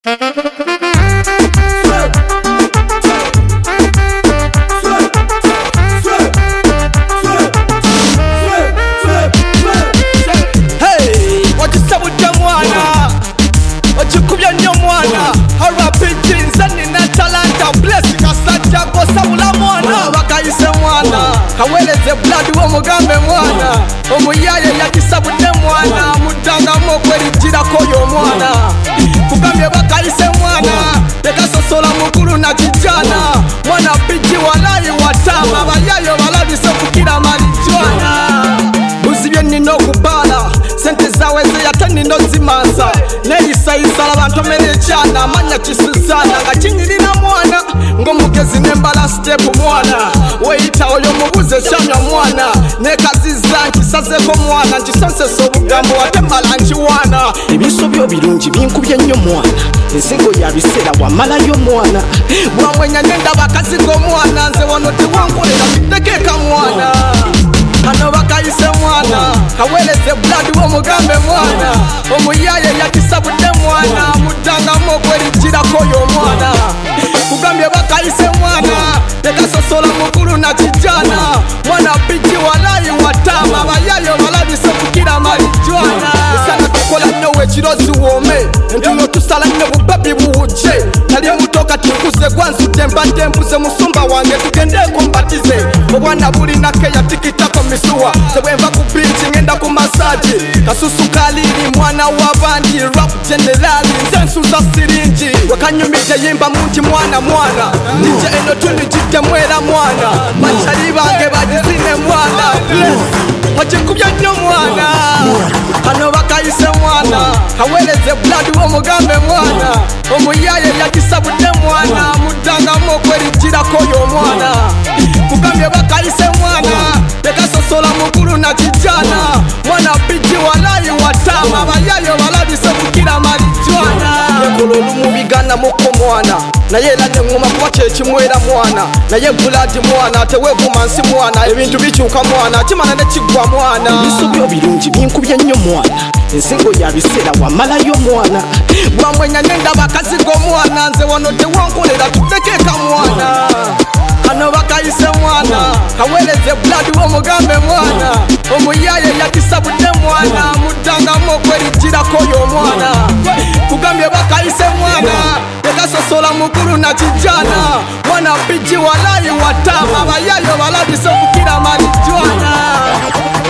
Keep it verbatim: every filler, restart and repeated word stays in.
Kaweleze blood wo mugambe mwana omuyaye yakisabudde mwana mutanga mokweli jira koyo mwana kugambye bakayise mwana tekasosola mukulu na kijana mwana piji walayi watama bayayo balabise kukira malijwana buzibye nino kubala sente zawe zeyate nino zimanza neyisayisala abantu merekyana manya kisuzana nga kinyirira mwana ng'omugezi nembala step mwana weyita oyo mubuze kyamya mwana nekaziza nkisazeko mwana nkisonsesa obugambo ate mala nkiwana ebiso byo birungi binkubye nnyo mwana ensingo ya biseera wamalayo mwana bwamwenya nendaba akazigo mwana nze wano tewankolera bitekeeka mwana ano bakayise mwana kaweleze blood wo mugambe mwana omuyaye yakisabudde mwana mutangamu okweli jira koyo mwana kugambye bakayise mwana tekasosola mukulu na kijana mwana piji walayi watama bayayo balabise kukira malijwana esana tukola nnyo wekirozi wome entulo tusala nnyo bubabi buwuje nali mutoka tinkuze gwanzudde mbadde mbuze musumba wange tugendeko mbatize obwana bulinake yatikitako misuwa sebwenva ku bici ngenda ku masaji kasusu kaliri mwana wabandi rap generali nze nsuza siringi wakanyumije yimba munti mwana mwana nije eno tunijidde mwera mwana bachali bange bagizine mwana wachikubya nnyo mwana ano bakayise mwana kaweleze blood wo mugambe mwana omuyaye yakisabudde mwana mutangamu okweli jira koyo mwana kugambye bakayise mwana tekasosola mukulu na kijana mwana piji walayi watama bayayo balabise kukira malijwana yekolo lumubigana muko mwana naye era neŋŋuma kuba kyekimwera mwana naye buladi mwana tewevumansi mwana ebintu bikyuka mwana kimana nekiggwa mwana ebiso byo birungi binkubye nnyo mwana ensingo ya biseera wamalayo mwana bwamwenya nendaba akazigo mwana nze wano tewankolera tutekeeka mwana ano bakayise mwana kaweleze blood wo mugambe mwana omuyaye yakisabudde mwana mutangamu okweli jira koyo mwana kugambye bakayise mwana tekasosola mukulu na kijana mwana piji walayi watama bayayo balabise kukira malijwana